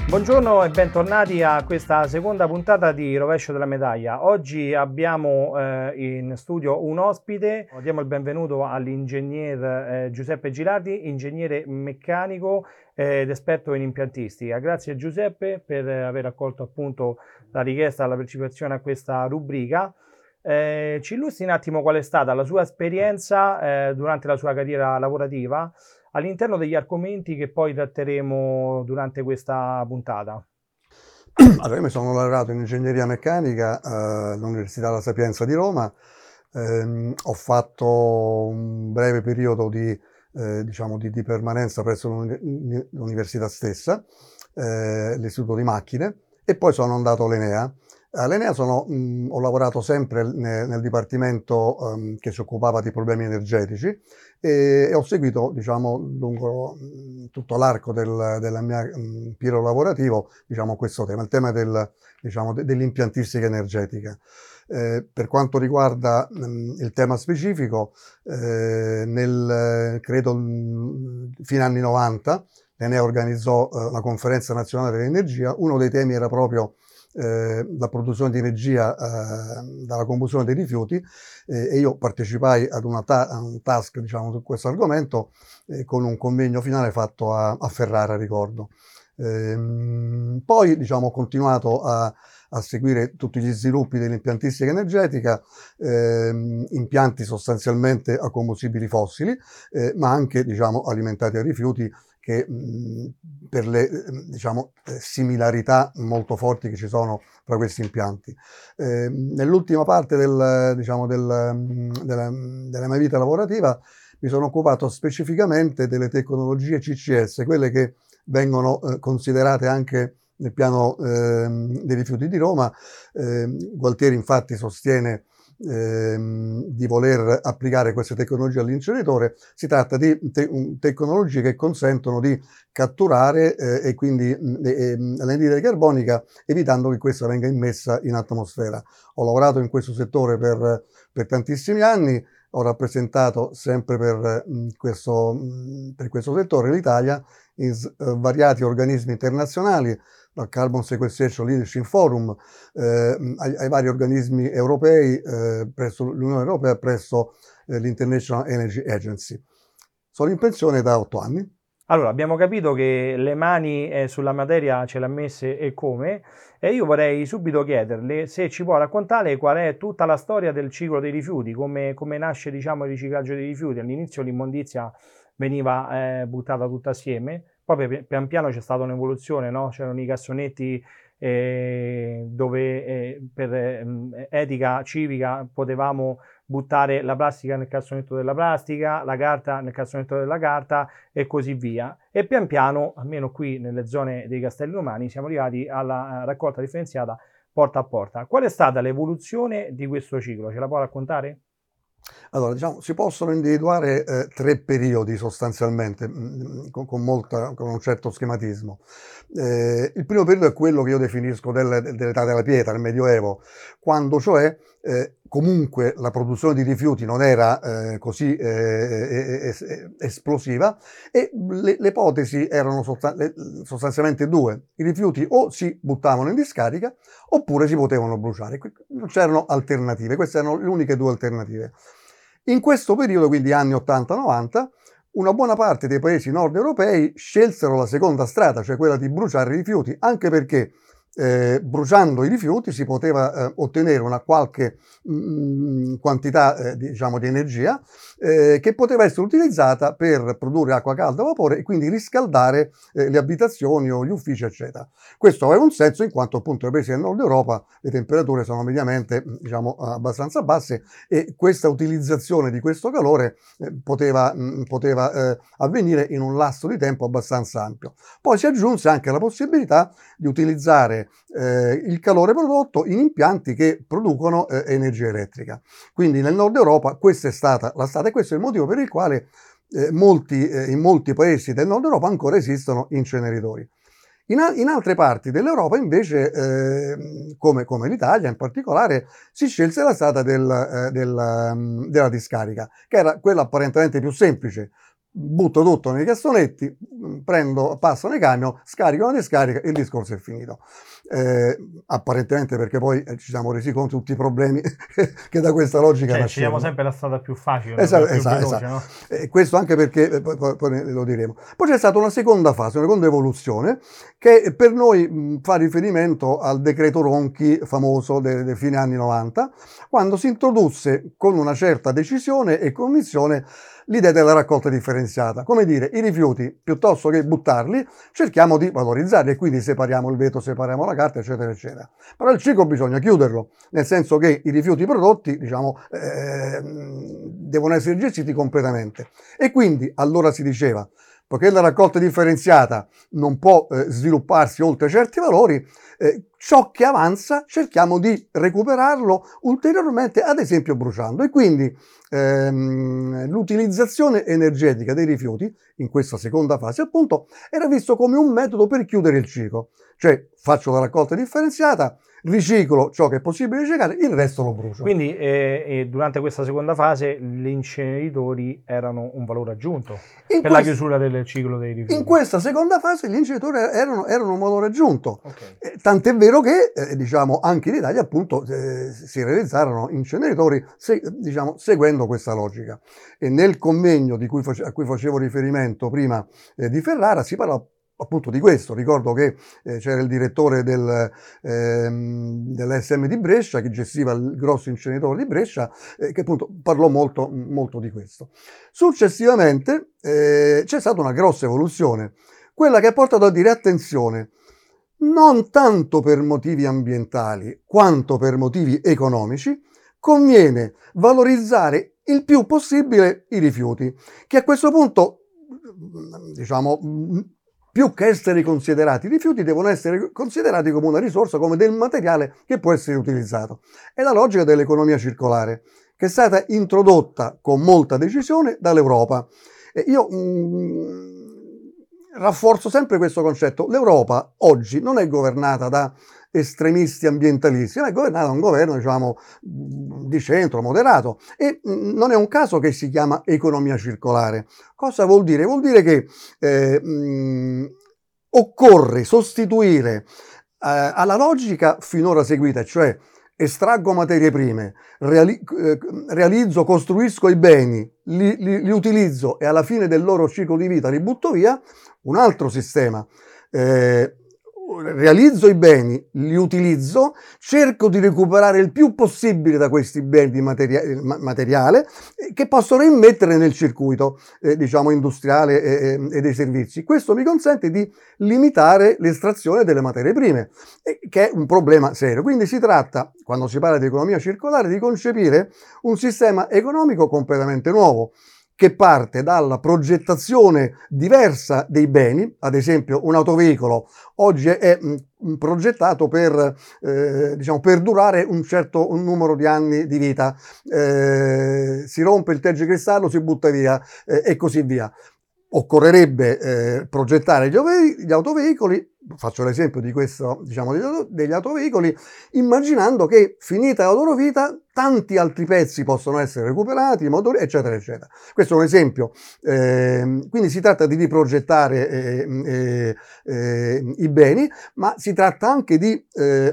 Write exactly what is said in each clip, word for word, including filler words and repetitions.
Buongiorno e bentornati a questa seconda puntata di Rovescio della Medaglia. Oggi abbiamo eh, in studio un ospite. Diamo il benvenuto all'ingegner eh, Giuseppe Girardi, ingegnere meccanico eh, ed esperto in impiantistica. Grazie Giuseppe per aver accolto appunto la richiesta alla partecipazione a questa rubrica. Eh, ci illustri un attimo qual è stata la sua esperienza eh, durante la sua carriera lavorativa all'interno degli argomenti che poi tratteremo durante questa puntata. Allora, io mi sono laureato in ingegneria meccanica eh, all'Università La Sapienza di Roma. Ehm, ho fatto un breve periodo di, eh, diciamo di, di permanenza presso l'uni- l'università stessa, eh, l'istituto di macchine, e poi sono andato all'Enea. All'Enea sono, mh, ho lavorato sempre nel, nel dipartimento ehm, che si occupava di problemi energetici e, e ho seguito, diciamo, lungo mh, tutto l'arco del, della mia mh, periodo lavorativo, diciamo, questo tema, il tema del, diciamo, de, dell'impiantistica energetica. Eh, per quanto riguarda mh, il tema specifico, eh, nel, credo, mh, fine anni novanta, l'Enea organizzò eh, la conferenza nazionale dell'energia. Uno dei temi era proprio Eh, la produzione di energia eh, dalla combustione dei rifiuti eh, e io partecipai ad una ta- a un task, diciamo, su questo argomento eh, con un convegno finale fatto a, a Ferrara, ricordo. Ehm, poi, diciamo, ho continuato a, a seguire tutti gli sviluppi dell'impiantistica energetica, ehm, impianti sostanzialmente a combustibili fossili, eh, ma anche, diciamo, alimentati a rifiuti, che mh, per le diciamo, similarità molto forti che ci sono tra questi impianti. Eh, nell'ultima parte del, diciamo, del, della, della mia vita lavorativa mi sono occupato specificamente delle tecnologie C C S, quelle che vengono eh, considerate anche nel piano eh, dei rifiuti di Roma. Eh, Gualtieri infatti sostiene Ehm, di voler applicare queste tecnologie all'inceneritore. Si tratta di te- tecnologie che consentono di catturare eh, e quindi mh, eh, l'anidride carbonica, evitando che questa venga immessa in atmosfera. Ho lavorato in questo settore per, per tantissimi anni, ho rappresentato sempre per, mh, questo, mh, per questo settore l'Italia in uh, svariati organismi internazionali, dal Carbon Sequestration Leadership Forum eh, ai, ai vari organismi europei, eh, presso l'Unione Europea e presso eh, l'International Energy Agency. Sono in pensione da otto anni. Allora, abbiamo capito che le mani eh, sulla materia ce l'ha messe e come, e io vorrei subito chiederle se ci può raccontare qual è tutta la storia del ciclo dei rifiuti, come, come nasce, diciamo, il riciclaggio dei rifiuti. All'inizio l'immondizia veniva eh, buttata tutta assieme, poi pi- pian piano c'è stata un'evoluzione, no? C'erano i cassonetti eh, dove eh, per eh, etica civica potevamo buttare la plastica nel cassonetto della plastica, la carta nel cassonetto della carta e così via. E pian piano, almeno qui nelle zone dei Castelli Romani, siamo arrivati alla raccolta differenziata porta a porta. Qual è stata l'evoluzione di questo ciclo? Ce la può raccontare? Allora, diciamo, si possono individuare eh, tre periodi sostanzialmente, mh, con, con, molta, con un certo schematismo. Eh, il primo periodo è quello che io definisco del, dell'età della pietra, il Medioevo, quando cioè eh, comunque la produzione di rifiuti non era eh, così eh, es- esplosiva e le, le ipotesi erano sostan- sostanzialmente due. I rifiuti o si buttavano in discarica oppure si potevano bruciare. Non c'erano alternative, queste erano le uniche due alternative. In questo periodo, quindi anni ottanta novanta, una buona parte dei paesi nord europei scelsero la seconda strada, cioè quella di bruciare i rifiuti, anche perché eh, bruciando i rifiuti si poteva eh, ottenere una qualche mh, quantità eh, diciamo, di energia eh, che poteva essere utilizzata per produrre acqua calda a vapore e quindi riscaldare eh, le abitazioni o gli uffici, eccetera. Questo aveva un senso in quanto appunto nei paesi del nord Europa le temperature sono mediamente, diciamo, abbastanza basse e questa utilizzazione di questo calore eh, poteva, mh, poteva eh, avvenire in un lasso di tempo abbastanza ampio. Poi si aggiunse anche la possibilità di utilizzare eh, il calore prodotto in impianti che producono eh, energia elettrica. Quindi nel nord Europa questa è stata la strada e questo è il motivo per il quale eh, molti, eh, in molti paesi del nord Europa ancora esistono inceneritori. In, in altre parti dell'Europa invece, eh, come, come l'Italia in particolare, si scelse la strada del, eh, del, um, della discarica, che era quella apparentemente più semplice. butto tutto nei cassonetti, prendo, passano i camion, scaricano la discarica e il discorso è finito. Eh, apparentemente, perché poi eh, ci siamo resi conto di tutti i problemi che, che da questa logica cioè, nascevano. scegliamo sempre la strada più facile, Esatto, la più esatto, veloce, esatto. no? Eh, questo anche perché, eh, poi, poi, poi lo diremo. Poi c'è stata una seconda fase, una seconda evoluzione, che per noi mh, fa riferimento al decreto Ronchi famoso dei de fine anni novanta, quando si introdusse con una certa decisione e convinzione l'idea della raccolta differenziata. Come dire, i rifiuti, piuttosto che buttarli, cerchiamo di valorizzarli e quindi separiamo il vetro, separiamo la carta, eccetera, eccetera. Però il ciclo bisogna chiuderlo, nel senso che i rifiuti prodotti, diciamo, eh, devono essere gestiti completamente. E quindi, allora si diceva, poiché la raccolta differenziata non può eh, svilupparsi oltre certi valori, eh, ciò che avanza cerchiamo di recuperarlo ulteriormente, ad esempio bruciando. E quindi ehm, l'utilizzazione energetica dei rifiuti, in questa seconda fase appunto, era visto come un metodo per chiudere il ciclo. Cioè faccio la raccolta differenziata, riciclo ciò che è possibile riciclare, il resto lo brucio. Quindi eh, eh, durante questa seconda fase gli inceneritori erano un valore aggiunto in per quest- la chiusura del ciclo dei rifiuti. In questa seconda fase gli inceneritori erano, erano un valore aggiunto, Okay. eh, tant'è vero che eh, diciamo, anche in Italia appunto eh, si realizzarono inceneritori se, diciamo, seguendo questa logica. E nel convegno di cui face- a cui facevo riferimento prima eh, di Ferrara si parla appunto di questo. Ricordo che eh, c'era il direttore del, ehm, dell'A S M di Brescia che gestiva il grosso inceneritore di Brescia, eh, che appunto parlò molto, molto di questo. Successivamente eh, c'è stata una grossa evoluzione, quella che ha portato a dire attenzione, non tanto per motivi ambientali quanto per motivi economici, conviene valorizzare il più possibile i rifiuti, che a questo punto, diciamo, più che essere considerati rifiuti, devono essere considerati come una risorsa, come del materiale che può essere utilizzato. È la logica dell'economia circolare, che è stata introdotta con molta decisione dall'Europa. E io mh, rafforzo sempre questo concetto. L'Europa oggi non è governata da estremisti ambientalisti, ma è governata da un governo, diciamo, di centro, moderato, e mh, non è un caso che si chiama economia circolare. Cosa vuol dire? Vuol dire che eh, mh, occorre sostituire eh, alla logica finora seguita, cioè estraggo materie prime, reali- eh, realizzo, costruisco i beni, li, li, li utilizzo e alla fine del loro ciclo di vita li butto via, un altro sistema. Eh, realizzo i beni, li utilizzo, cerco di recuperare il più possibile da questi beni di materia- materiale eh, che posso reimmettere nel circuito eh, diciamo industriale e, e dei servizi. Questo mi consente di limitare l'estrazione delle materie prime, eh, che è un problema serio. Quindi si tratta, quando si parla di economia circolare, di concepire un sistema economico completamente nuovo, che parte dalla progettazione diversa dei beni. Ad esempio un autoveicolo oggi è mh, progettato per, eh, diciamo, per durare un certo un numero di anni di vita, eh, si rompe il tergicristallo, si butta via eh, e così via. Occorrerebbe eh, progettare gli, ove- gli autoveicoli, faccio l'esempio di questo, diciamo, degli, auto- degli autoveicoli, immaginando che finita la loro vita tanti altri pezzi possono essere recuperati, i motori, eccetera, eccetera. Questo è un esempio. Eh, quindi si tratta di riprogettare eh, eh, eh, i beni, ma si tratta anche di eh,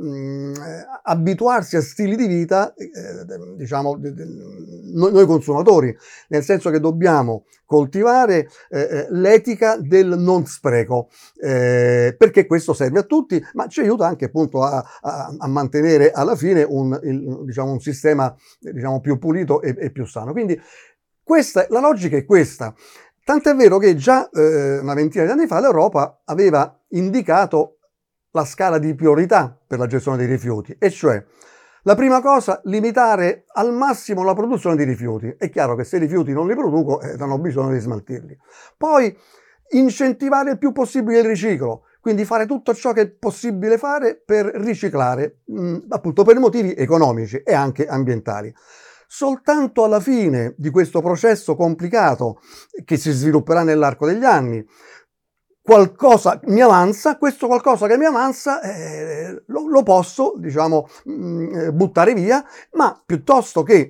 abituarsi a stili di vita, eh, diciamo, noi, noi consumatori, nel senso che dobbiamo coltivare eh, l'etica del non spreco, eh, perché questo serve a tutti, ma ci aiuta anche appunto a, a, a mantenere alla fine un, il, diciamo, un sistema diciamo, più pulito e, e più sano. Quindi questa, la logica è questa. Tant'è vero che già eh, una ventina di anni fa l'Europa aveva indicato la scala di priorità per la gestione dei rifiuti, e cioè la prima cosa, limitare al massimo la produzione di rifiuti. È chiaro che se i rifiuti non li produco, eh, non ho bisogno di smaltirli. Poi incentivare il più possibile il riciclo, quindi fare tutto ciò che è possibile fare per riciclare, mh, appunto per motivi economici e anche ambientali. Soltanto alla fine di questo processo complicato, che si svilupperà nell'arco degli anni, qualcosa mi avanza, questo qualcosa che mi avanza eh, lo, lo posso, diciamo, mh, buttare via, ma piuttosto che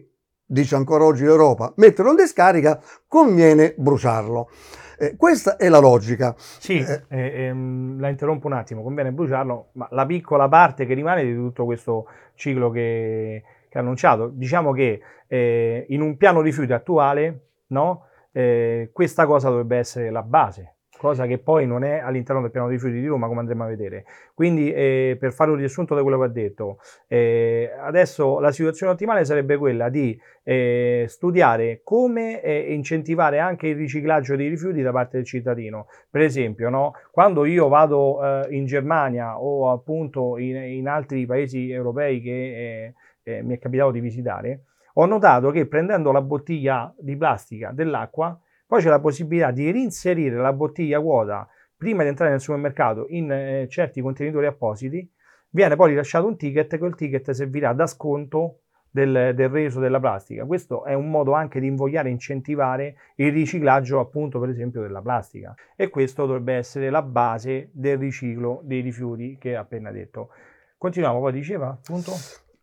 dice ancora oggi l'Europa, metterlo in discarica, conviene bruciarlo. Eh, questa è la logica. Sì, eh, ehm, la interrompo un attimo, conviene bruciarlo, ma la piccola parte che rimane di tutto questo ciclo che, che ha annunciato, diciamo che eh, in un piano rifiuti attuale, no, eh, questa cosa dovrebbe essere la base, cosa che poi non è all'interno del piano rifiuti di Roma, come andremo a vedere. Quindi, eh, per fare un riassunto di quello che ha detto, eh, adesso la situazione ottimale sarebbe quella di eh, studiare come eh, incentivare anche il riciclaggio dei rifiuti da parte del cittadino. Per esempio, no, quando io vado eh, in Germania o appunto in, in altri paesi europei che eh, eh, mi è capitato di visitare, ho notato che prendendo la bottiglia di plastica dell'acqua, poi c'è la possibilità di reinserire la bottiglia vuota prima di entrare nel supermercato in eh, certi contenitori appositi, viene poi rilasciato un ticket, quel ticket servirà da sconto del, del reso della plastica. Questo è un modo anche di invogliare e incentivare il riciclaggio, appunto, per esempio, della plastica. E questo dovrebbe essere la base del riciclo dei rifiuti che ho appena detto. Continuiamo, poi diceva, appunto.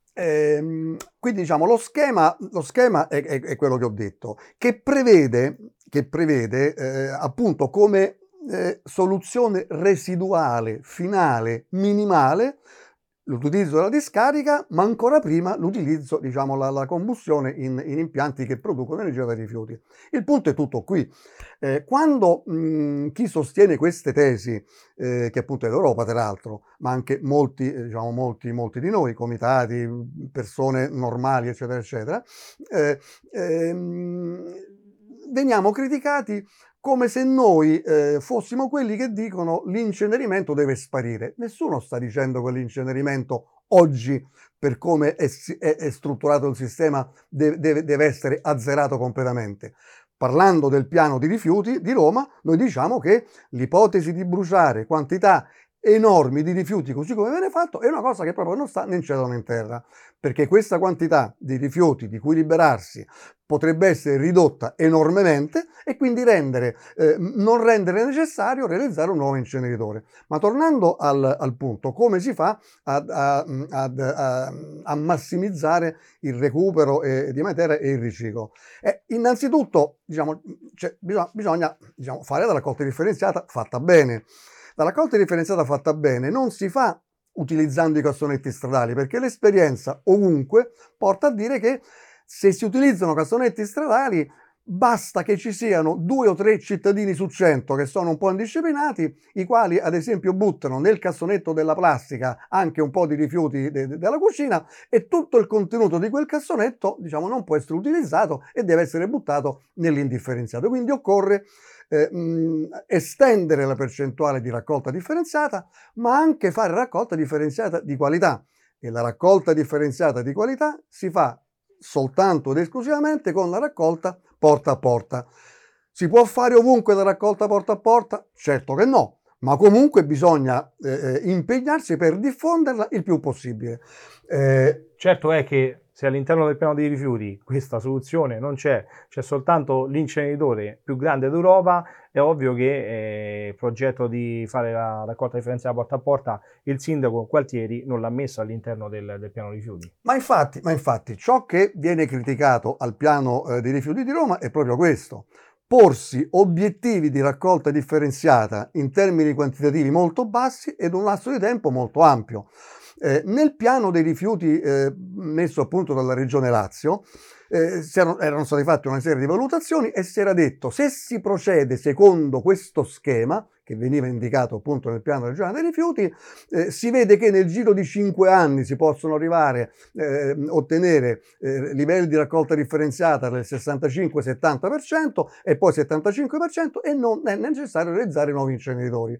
Eh, quindi diciamo lo schema, lo schema è, è, è quello che ho detto, che prevede, che prevede eh, appunto come eh, soluzione residuale, finale, minimale, l'utilizzo della discarica, ma ancora prima l'utilizzo, diciamo, la, la combustione in, in impianti che producono energia dai rifiuti. Il punto è tutto qui. Eh, quando mh, chi sostiene queste tesi, eh, che appunto è l'Europa tra l'altro, ma anche molti, eh, diciamo, molti, molti di noi, comitati, persone normali, eccetera, eccetera, eh, ehm, veniamo criticati come se noi eh, fossimo quelli che dicono l'incenerimento deve sparire. Nessuno sta dicendo che l'incenerimento oggi, per come è, è, è strutturato il sistema, deve, deve, deve essere azzerato completamente. Parlando del piano di rifiuti di Roma, noi diciamo che l'ipotesi di bruciare quantità enormi di rifiuti, così come viene fatto, è una cosa che proprio non sta né in cielo né in terra, perché questa quantità di rifiuti di cui liberarsi potrebbe essere ridotta enormemente e quindi rendere, eh, non rendere necessario realizzare un nuovo inceneritore. Ma tornando al, al punto, come si fa ad, a, ad, a, a massimizzare il recupero eh, di materia e il riciclo? Eh, innanzitutto, diciamo, cioè, bisogna, bisogna diciamo, fare la raccolta differenziata fatta bene. La raccolta differenziata fatta bene non si fa utilizzando i cassonetti stradali, perché l'esperienza ovunque porta a dire che se si utilizzano cassonetti stradali basta che ci siano due o tre cittadini su cento che sono un po' indisciplinati, i quali ad esempio buttano nel cassonetto della plastica anche un po' di rifiuti de- de- della cucina e tutto il contenuto di quel cassonetto, diciamo, non può essere utilizzato e deve essere buttato nell'indifferenziato. Quindi occorre eh, mh, estendere la percentuale di raccolta differenziata, ma anche fare raccolta differenziata di qualità. E la raccolta differenziata di qualità si fa soltanto ed esclusivamente con la raccolta porta a porta. Si può fare ovunque la raccolta porta a porta? Certo che no, ma comunque bisogna eh, impegnarsi per diffonderla il più possibile. Eh, certo è che se all'interno del piano dei rifiuti questa soluzione non c'è, c'è soltanto l'inceneritore più grande d'Europa, è ovvio che eh, il progetto di fare la raccolta differenziata porta a porta il sindaco Gualtieri non l'ha messo all'interno del, del piano rifiuti. Ma infatti, ma infatti ciò che viene criticato al piano eh, dei rifiuti di Roma è proprio questo: porsi obiettivi di raccolta differenziata in termini quantitativi molto bassi ed un lasso di tempo molto ampio. Eh, nel piano dei rifiuti eh, messo appunto dalla Regione Lazio eh, erano, erano state fatte una serie di valutazioni e si era detto: se si procede secondo questo schema che veniva indicato appunto nel piano regionale dei rifiuti, eh, si vede che nel giro di cinque anni si possono arrivare a eh, ottenere eh, livelli di raccolta differenziata del sessantacinque settanta per cento e poi settantacinque per cento e non è necessario realizzare nuovi inceneritori.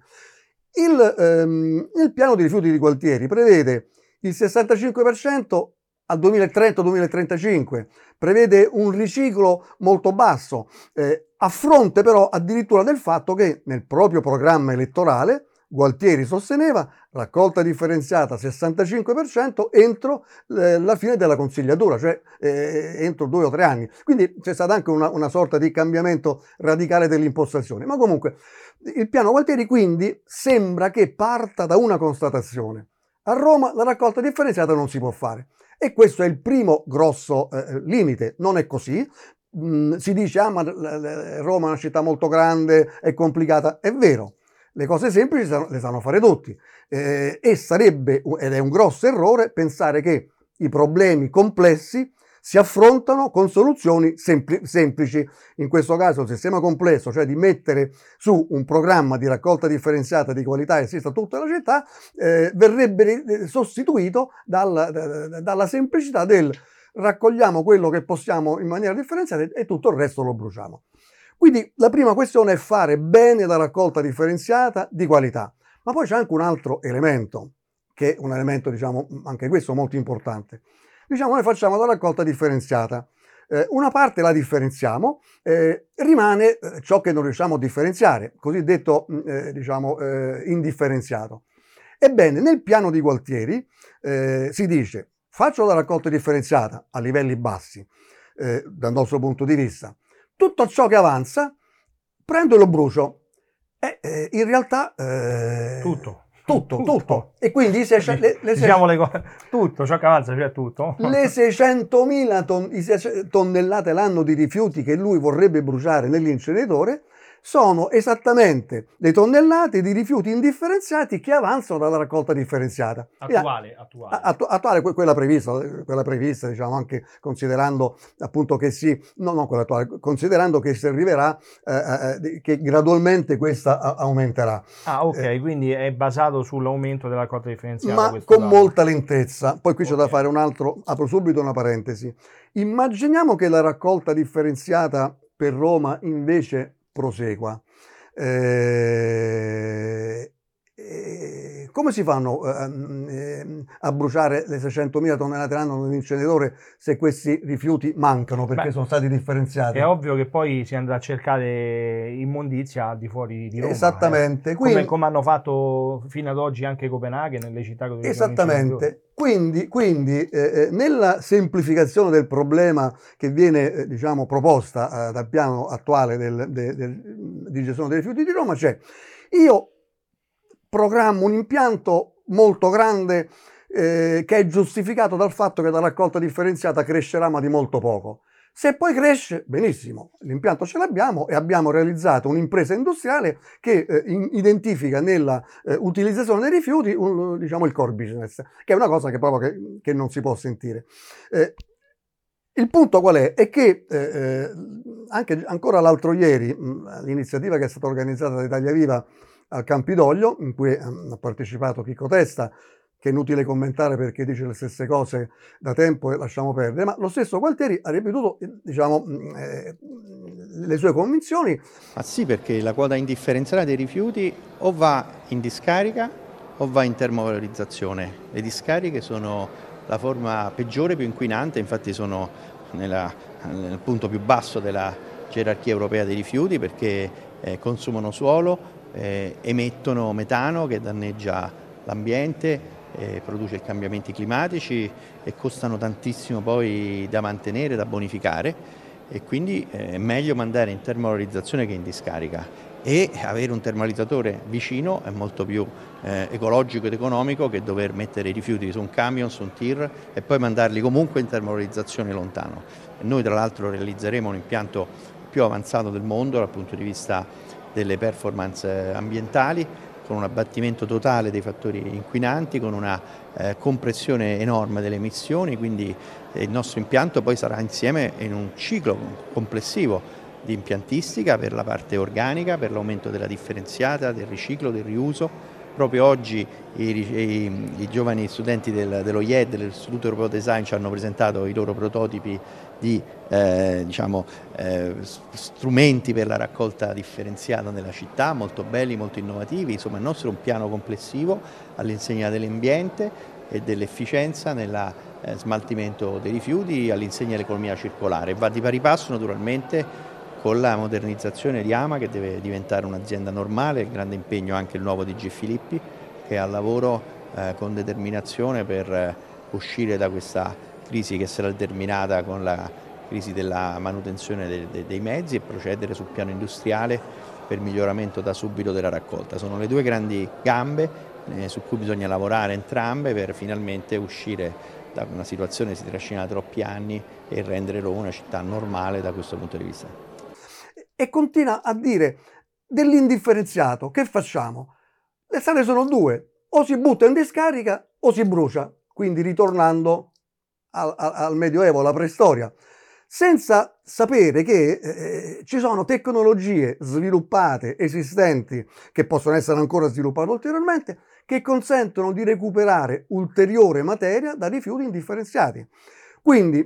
Il, ehm, il piano di rifiuti di Gualtieri prevede il sessantacinque per cento al duemilatrenta duemilatrentacinque, prevede un riciclo molto basso, eh, a fronte però addirittura del fatto che nel proprio programma elettorale Gualtieri sosteneva raccolta differenziata sessantacinque per cento entro eh, la fine della consigliatura, cioè eh, entro due o tre anni. Quindi c'è stata anche una, una sorta di cambiamento radicale dell'impostazione. Ma comunque il piano Gualtieri quindi sembra che parta da una constatazione: a Roma la raccolta differenziata non si può fare. E questo è il primo grosso eh, limite. Non è così. Mm, si dice, ah, ma Roma è una città molto grande, è complicata. È vero, le cose semplici le sanno fare tutti. Eh, e sarebbe, ed è un grosso errore, pensare che i problemi complessi si affrontano con soluzioni sempli- semplici. In questo caso il sistema complesso, cioè di mettere su un programma di raccolta differenziata di qualità che esista tutta la città, eh, verrebbe sostituito dalla, da, dalla semplicità del raccogliamo quello che possiamo in maniera differenziata e tutto il resto lo bruciamo. Quindi la prima questione è fare bene la raccolta differenziata di qualità. Ma poi c'è anche un altro elemento, che è un elemento, diciamo, anche questo molto importante. Diciamo, noi facciamo la raccolta differenziata. Eh, una parte la differenziamo, eh, rimane eh, ciò che non riusciamo a differenziare, cosiddetto, eh, diciamo, eh, indifferenziato. Ebbene, nel piano di Gualtieri eh, si dice, faccio la raccolta differenziata a livelli bassi, eh, dal nostro punto di vista. Tutto ciò che avanza, prendo e lo brucio. E eh, in realtà... Eh, tutto. Tutto, tutto, tutto. E quindi se, le, le, diciamo le cose, tutto, ciò che avanza, cioè tutto. Le seicentomila ton, tonnellate l'anno di rifiuti che lui vorrebbe bruciare nell'inceneritore sono esattamente le tonnellate di rifiuti indifferenziati che avanzano dalla raccolta differenziata. Attuale, attuale. Attu, attuale quella prevista, quella prevista, diciamo, anche considerando appunto che si, no, non quella attuale, considerando che si arriverà, eh, eh, che gradualmente questa aumenterà. Ah, ok, eh, quindi è basato sull'aumento della raccolta differenziata. Ma con dato. molta lentezza. Poi qui okay. c'è da fare un altro, apro subito una parentesi. Immaginiamo che la raccolta differenziata per Roma invece prosegua. Eh, eh, come si fanno eh, a bruciare le seicentomila tonnellate l'anno nell'inceneritore se questi rifiuti mancano perché Beh, sono stati differenziati? È ovvio che poi si andrà a cercare immondizia al di fuori di Roma. Esattamente. Eh. Come, quindi, come hanno fatto fino ad oggi anche Copenaghen, nelle città che Esattamente. Quindi, quindi eh, nella semplificazione del problema che viene eh, diciamo, proposta eh, dal piano attuale del, del, del, di gestione dei rifiuti di Roma c'è io programmo un impianto molto grande eh, che è giustificato dal fatto che la raccolta differenziata crescerà ma di molto poco. Se poi cresce, benissimo, l'impianto ce l'abbiamo e abbiamo realizzato un'impresa industriale che eh, in, identifica nella eh, utilizzazione dei rifiuti un, diciamo, il core business, che è una cosa che proprio che, che non si può sentire. Eh, il punto qual è? È che eh, anche ancora l'altro ieri l'iniziativa che è stata organizzata da Italia Viva al Campidoglio, in cui ha partecipato Chico Testa, che è inutile commentare perché dice le stesse cose da tempo e lasciamo perdere, ma lo stesso Gualtieri ha ripetuto diciamo, eh, le sue convinzioni. Ma sì, perché la quota indifferenziata dei rifiuti o va in discarica o va in termovalorizzazione. Le discariche sono la forma peggiore, più inquinante, infatti sono nella, nel punto più basso della gerarchia europea dei rifiuti perché eh, consumano suolo, eh, emettono metano che danneggia l'ambiente, Eh, produce cambiamenti climatici e costano tantissimo poi da mantenere, da bonificare e quindi eh, è meglio mandare in termovalorizzazione che in discarica e avere un termovalorizzatore vicino è molto più eh, ecologico ed economico che dover mettere i rifiuti su un camion, su un tir e poi mandarli comunque in termovalorizzazione lontano. E noi tra l'altro realizzeremo un impianto più avanzato del mondo dal punto di vista delle performance ambientali, con un abbattimento totale dei fattori inquinanti, con una eh, compressione enorme delle emissioni, quindi eh, il nostro impianto poi sarà insieme in un ciclo complessivo di impiantistica per la parte organica, per l'aumento della differenziata, del riciclo, del riuso. Proprio oggi i, i, i giovani studenti del, dello I E D, dell'Istituto Europeo Design, ci hanno presentato i loro prototipi di eh, diciamo, eh, strumenti per la raccolta differenziata nella città, molto belli, molto innovativi. Insomma, il nostro è un piano complessivo all'insegna dell'ambiente e dell'efficienza nel eh, smaltimento dei rifiuti, all'insegna dell'economia circolare. Va di pari passo naturalmente con la modernizzazione di Ama, che deve diventare un'azienda normale, il grande impegno anche il nuovo D G Filippi che è al lavoro eh, con determinazione per eh, uscire da questa crisi che sarà terminata con la crisi della manutenzione de, de, dei mezzi e procedere sul piano industriale per miglioramento da subito della raccolta. Sono le due grandi gambe eh, su cui bisogna lavorare entrambe per finalmente uscire da una situazione che si trascina da troppi anni e rendere Roma una città normale da questo punto di vista. E continua a dire dell'indifferenziato, che facciamo? Le strade sono due, o si butta in discarica o si brucia, quindi ritornando al, al, al Medioevo, alla preistoria, senza sapere che eh, ci sono tecnologie sviluppate, esistenti, che possono essere ancora sviluppate ulteriormente, che consentono di recuperare ulteriore materia da rifiuti indifferenziati. Quindi,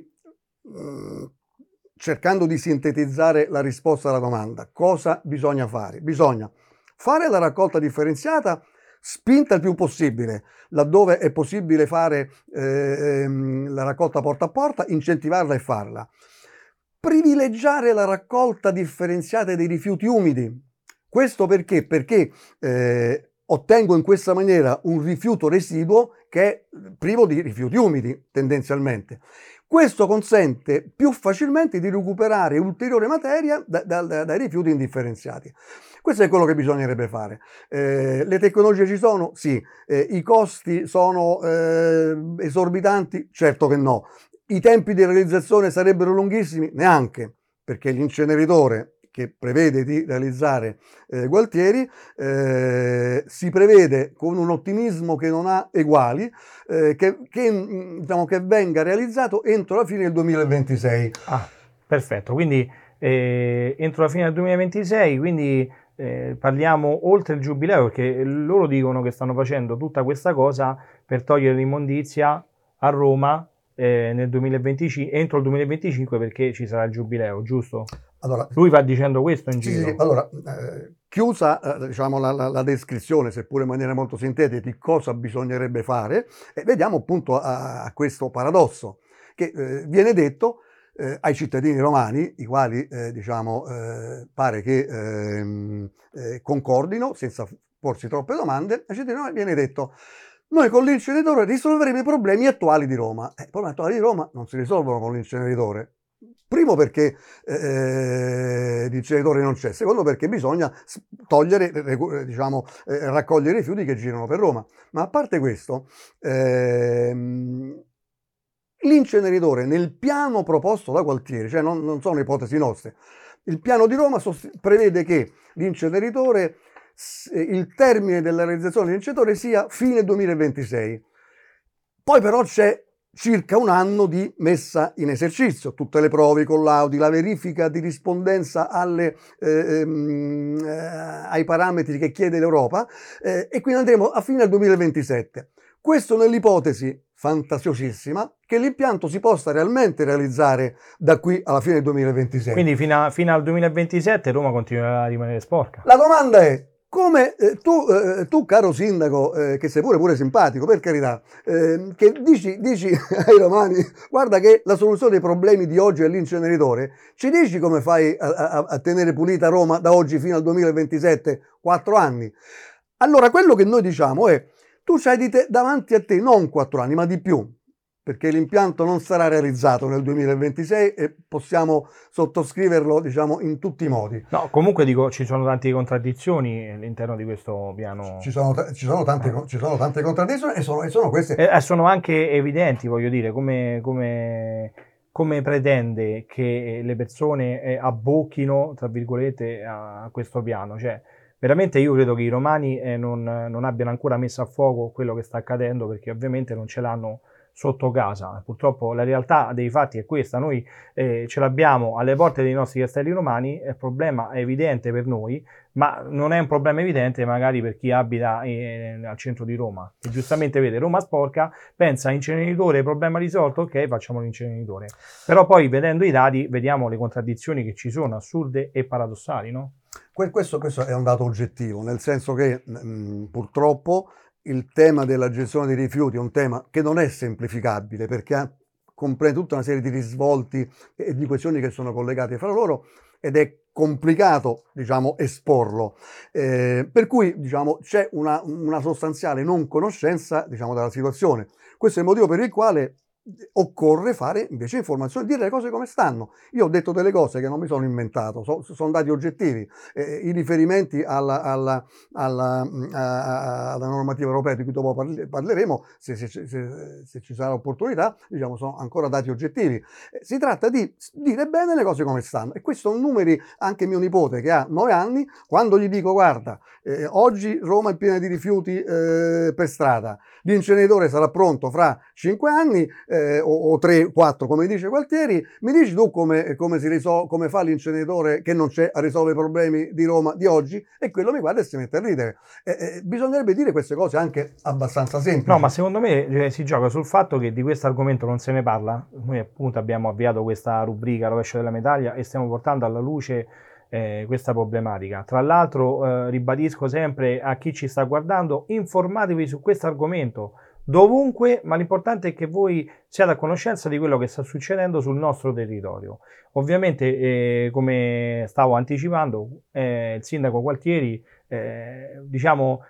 mh, cercando di sintetizzare la risposta alla domanda, cosa bisogna fare? Bisogna fare la raccolta differenziata spinta il più possibile, laddove è possibile fare eh, la raccolta porta a porta, incentivarla e farla. Privilegiare la raccolta differenziata dei rifiuti umidi. Questo perché? Perché eh, ottengo in questa maniera un rifiuto residuo che è privo di rifiuti umidi, tendenzialmente. Questo consente più facilmente di recuperare ulteriore materia da, da, da, dai rifiuti indifferenziati. Questo è quello che bisognerebbe fare. Eh, le tecnologie ci sono? Sì. Eh, I costi sono eh, esorbitanti? Certo che no. I tempi di realizzazione sarebbero lunghissimi? Neanche, perché l'inceneritore che prevede di realizzare eh, Gualtieri eh, si prevede con un ottimismo che non ha eguali eh, che, che, diciamo, che venga realizzato entro la fine del duemilaventisei. Ah, perfetto, quindi eh, entro la fine del duemilaventisei, quindi eh, parliamo oltre il giubileo, perché loro dicono che stanno facendo tutta questa cosa per togliere l'immondizia a Roma eh, nel duemilaventicinque, entro il duemilaventicinque, perché ci sarà il giubileo, giusto? Allora, lui va dicendo questo in sì, giro. sì, allora, eh, chiusa eh, diciamo, la, la, la descrizione, seppure in maniera molto sintetica, di cosa bisognerebbe fare, e vediamo appunto a, a questo paradosso che eh, viene detto eh, ai cittadini romani, i quali eh, diciamo, eh, pare che ehm, eh, concordino senza porsi troppe domande. Ai cittadini romani viene detto: noi con l'inceneritore risolveremo i problemi attuali di Roma. Eh, I problemi attuali di Roma non si risolvono con l'inceneritore. Primo perché eh, l'inceneritore non c'è, secondo perché bisogna togliere, diciamo, eh, raccogliere i rifiuti che girano per Roma. Ma a parte questo, ehm, l'inceneritore nel piano proposto da Gualtieri, cioè non, non sono ipotesi nostre, il piano di Roma prevede che l'inceneritore, il termine della realizzazione dell'inceneritore sia fine duemilaventisei. Poi però c'è circa un anno di messa in esercizio, tutte le prove, i collaudi, la verifica di rispondenza alle, eh, ehm, eh, ai parametri che chiede l'Europa eh, e quindi andremo a fine del duemilaventisette. Questo nell'ipotesi fantasiosissima che l'impianto si possa realmente realizzare da qui alla fine del duemilaventisei. Quindi fino, a, fino al duemilaventisette Roma continuerà a rimanere sporca. La domanda è: come eh, tu, eh, tu, caro sindaco, eh, che sei pure pure simpatico, per carità, eh, che dici, dici ai romani, guarda che la soluzione dei problemi di oggi è l'inceneritore, ci dici come fai a, a, a tenere pulita Roma da oggi fino al duemilaventisette? Quattro anni. Allora, quello che noi diciamo è: tu c'hai di te, davanti a te non quattro anni, ma di più, perché l'impianto non sarà realizzato nel duemilaventisei e possiamo sottoscriverlo, diciamo, in tutti i modi. No, comunque dico, ci sono tante contraddizioni all'interno di questo piano. Ci sono, ci sono, tante, eh. ci sono tante contraddizioni e sono, e sono queste. E sono anche evidenti, voglio dire, come, come, come pretende che le persone eh, abbocchino, tra virgolette, a questo piano. Cioè, veramente io credo che i romani eh, non, non abbiano ancora messo a fuoco quello che sta accadendo, perché ovviamente non ce l'hanno sotto casa. Purtroppo la realtà dei fatti è questa: noi eh, ce l'abbiamo alle porte dei nostri castelli romani, il problema è evidente per noi, ma non è un problema evidente magari per chi abita eh, al centro di Roma, che giustamente vede Roma sporca, pensa inceneritore, problema risolto, ok, facciamo l'inceneritore. Però poi vedendo i dati vediamo le contraddizioni che ci sono, assurde e paradossali, no? Questo, questo è un dato oggettivo, nel senso che mh, purtroppo il tema della gestione dei rifiuti è un tema che non è semplificabile, perché comprende tutta una serie di risvolti e di questioni che sono collegate fra loro ed è complicato, diciamo, esporlo. Eh, per cui, diciamo, c'è una, una sostanziale non conoscenza, diciamo, della situazione. Questo è il motivo per il quale occorre fare invece informazione, dire le cose come stanno. Io ho detto delle cose che non mi sono inventato, so, sono dati oggettivi. Eh, I riferimenti alla, alla, alla, a, alla normativa europea di cui dopo parleremo, se, se, se, se ci sarà opportunità, diciamo, sono ancora dati oggettivi. Eh, si tratta di dire bene le cose come stanno. E questi sono numeri, anche mio nipote che ha nove anni, quando gli dico guarda, eh, oggi Roma è piena di rifiuti eh, per strada, l'inceneritore sarà pronto fra cinque anni, Eh, o, o tre quattro come dice Gualtieri, mi dici tu come, come, si risol- come fa l'inceneritore che non c'è a risolvere i problemi di Roma di oggi? E quello mi guarda e si mette a ridere. Eh, eh, bisognerebbe dire queste cose anche abbastanza semplici. No, ma secondo me eh, si gioca sul fatto che di questo argomento non se ne parla. Noi appunto abbiamo avviato questa rubrica Rovescio della medaglia e stiamo portando alla luce eh, questa problematica. Tra l'altro eh, ribadisco sempre a chi ci sta guardando, informatevi su questo argomento dovunque, ma l'importante è che voi siate a conoscenza di quello che sta succedendo sul nostro territorio. Ovviamente, eh, come stavo anticipando, eh, il sindaco Gualtieri eh, diciamo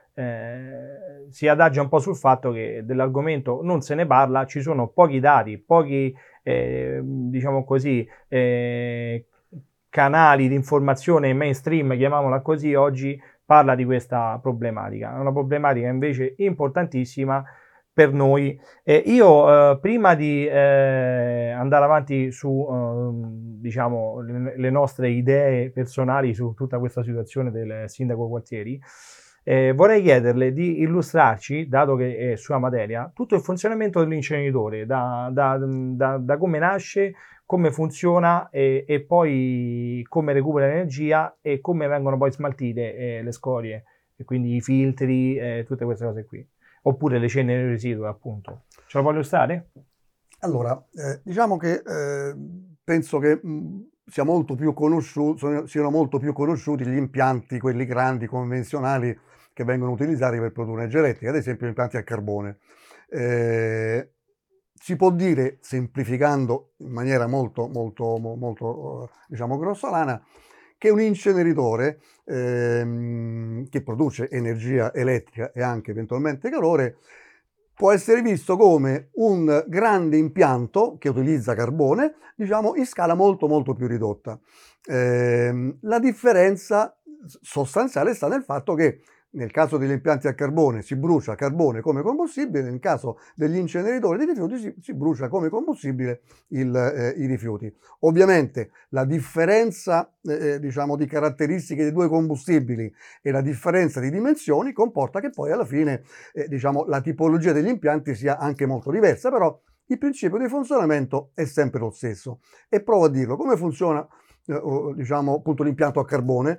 eh, si adagia un po' sul fatto che dell'argomento non se ne parla, ci sono pochi dati, pochi eh, diciamo così eh, canali di informazione mainstream, chiamiamola così, oggi parla di questa problematica. È una problematica invece importantissima per noi. Eh, io eh, prima di eh, andare avanti su eh, diciamo le, le nostre idee personali su tutta questa situazione del sindaco Gualtieri, eh, vorrei chiederle di illustrarci, dato che è sua materia, tutto il funzionamento dell'inceneritore, da, da, da, da come nasce, come funziona e, e poi come recupera energia e come vengono poi smaltite eh, le scorie, e quindi i filtri, eh, tutte queste cose qui. Oppure le ceneri residue, appunto. Ce lo voglio illustrare? Allora, eh, diciamo che eh, penso che mh, sia molto più conosciuto, siano molto più conosciuti gli impianti, quelli grandi, convenzionali, che vengono utilizzati per produrre energia elettrica, ad esempio gli impianti a carbone. Eh, si può dire, semplificando in maniera molto, molto, molto diciamo, grossolana, che un inceneritore ehm, che produce energia elettrica e anche eventualmente calore può essere visto come un grande impianto che utilizza carbone, diciamo, in scala molto molto più ridotta. Eh, la differenza sostanziale sta nel fatto che nel caso degli impianti a carbone si brucia carbone come combustibile, nel caso degli inceneritori di rifiuti si, si brucia come combustibile il, eh, i rifiuti. Ovviamente la differenza eh, diciamo, di caratteristiche dei due combustibili e la differenza di dimensioni comporta che poi alla fine eh, diciamo, la tipologia degli impianti sia anche molto diversa, però il principio di funzionamento è sempre lo stesso. E provo a dirlo, come funziona diciamo appunto l'impianto a carbone.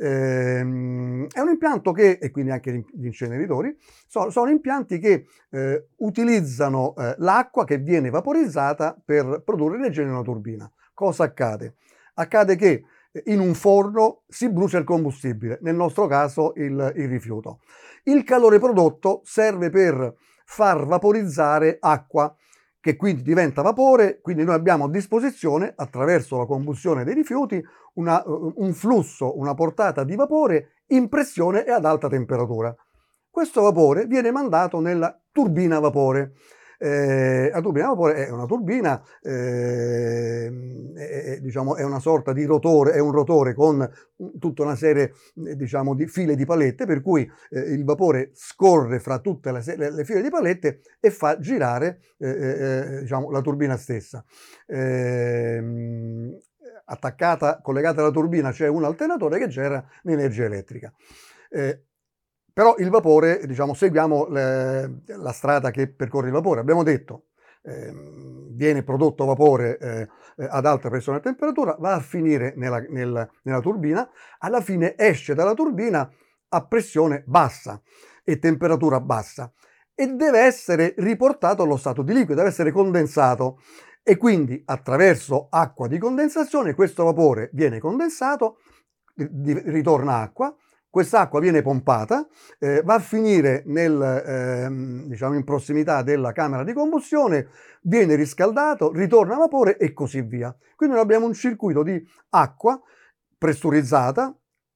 Ehm, è un impianto che, e quindi anche gli inceneritori, sono, sono impianti che eh, utilizzano eh, l'acqua che viene vaporizzata per produrre energia in una turbina. Cosa accade? Accade che in un forno si brucia il combustibile, nel nostro caso il, il rifiuto. Il calore prodotto serve per far vaporizzare acqua, che quindi diventa vapore, quindi noi abbiamo a disposizione, attraverso la combustione dei rifiuti, una, un flusso, una portata di vapore in pressione e ad alta temperatura. Questo vapore viene mandato nella turbina a vapore. Eh, la turbina a vapore è una turbina, eh, è, diciamo, è una sorta di rotore, è un rotore con tutta una serie eh, diciamo, di file di palette, per cui eh, il vapore scorre fra tutte le, le, le file di palette e fa girare eh, eh, diciamo, la turbina stessa. Eh, attaccata, collegata alla turbina c'è un alternatore che genera l'energia elettrica. Eh, Però il vapore, diciamo, seguiamo le, la strada che percorre il vapore. Abbiamo detto, eh, viene prodotto vapore eh, ad alta pressione e temperatura, va a finire nella, nel, nella turbina, alla fine esce dalla turbina a pressione bassa e temperatura bassa e deve essere riportato allo stato di liquido, deve essere condensato. E quindi attraverso acqua di condensazione questo vapore viene condensato, ritorna acqua. Quest'acqua viene pompata, eh, va a finire nel, ehm, diciamo in prossimità della camera di combustione, viene riscaldato, ritorna a vapore e così via. Quindi noi abbiamo un circuito di acqua pressurizzata,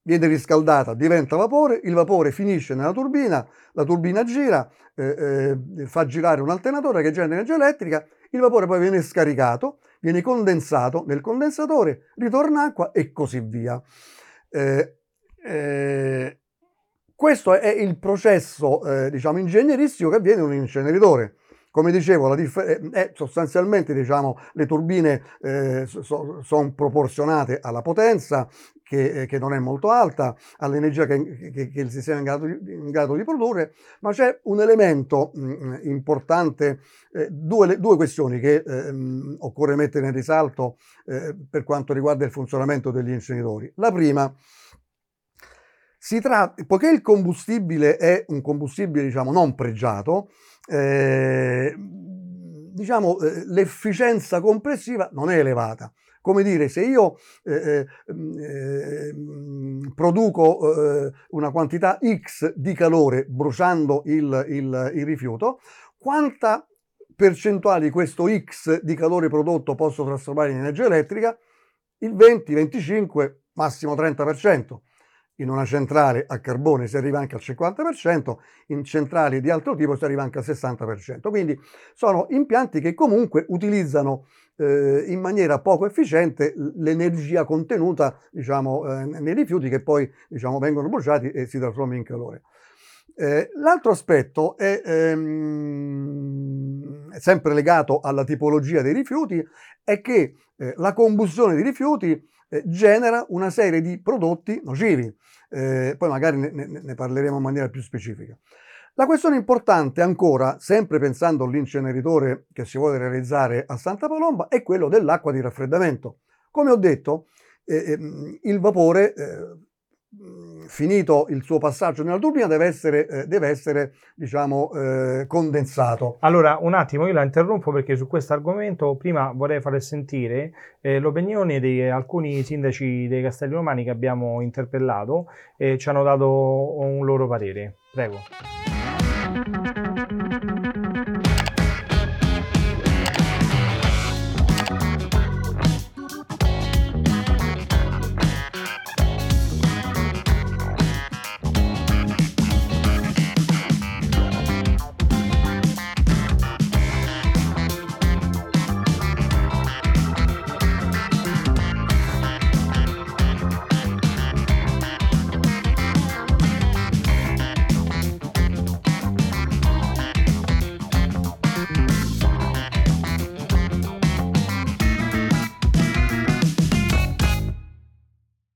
viene riscaldata, diventa vapore, il vapore finisce nella turbina, la turbina gira, eh, eh, fa girare un alternatore che genera energia elettrica, il vapore poi viene scaricato, viene condensato nel condensatore, ritorna acqua e così via. Eh, eh, questo è il processo eh, diciamo ingegneristico che avviene in un inceneritore. Come dicevo, la differ- è sostanzialmente diciamo, le turbine eh, so, sono proporzionate alla potenza, che, che non è molto alta, all'energia che, che, che il sistema è in grado di, in grado di produrre, ma c'è un elemento mh, importante, eh, due, due questioni che eh, mh, occorre mettere in risalto eh, per quanto riguarda il funzionamento degli inceneritori. La prima, si tratta, poiché il combustibile è un combustibile diciamo non pregiato, eh, diciamo eh, l'efficienza complessiva non è elevata. Come dire, se io eh, eh, produco eh, una quantità X di calore bruciando il, il, il rifiuto, quanta percentuale di questo X di calore prodotto posso trasformare in energia elettrica? Il venti, venticinque, massimo trenta per cento. In una centrale a carbone si arriva anche al cinquanta per cento, in centrali di altro tipo si arriva anche al sessanta per cento. Quindi sono impianti che comunque utilizzano eh, in maniera poco efficiente l'energia contenuta diciamo, eh, nei rifiuti che poi diciamo, vengono bruciati e si trasformano in calore. Eh, l'altro aspetto è ehm, sempre legato alla tipologia dei rifiuti, è che eh, la combustione di rifiuti eh, genera una serie di prodotti nocivi. Eh, poi magari ne, ne, ne parleremo in maniera più specifica. La questione importante ancora, sempre pensando all'inceneritore che si vuole realizzare a Santa Palomba, è quello dell'acqua di raffreddamento. Come ho detto, eh, il vapore, eh, finito il suo passaggio nella turbina, deve essere, eh, deve essere diciamo, eh, condensato. Allora, un attimo, io la interrompo perché su questo argomento prima vorrei fare sentire eh, l'opinione di alcuni sindaci dei Castelli Romani che abbiamo interpellato e ci hanno dato un loro parere. Prego.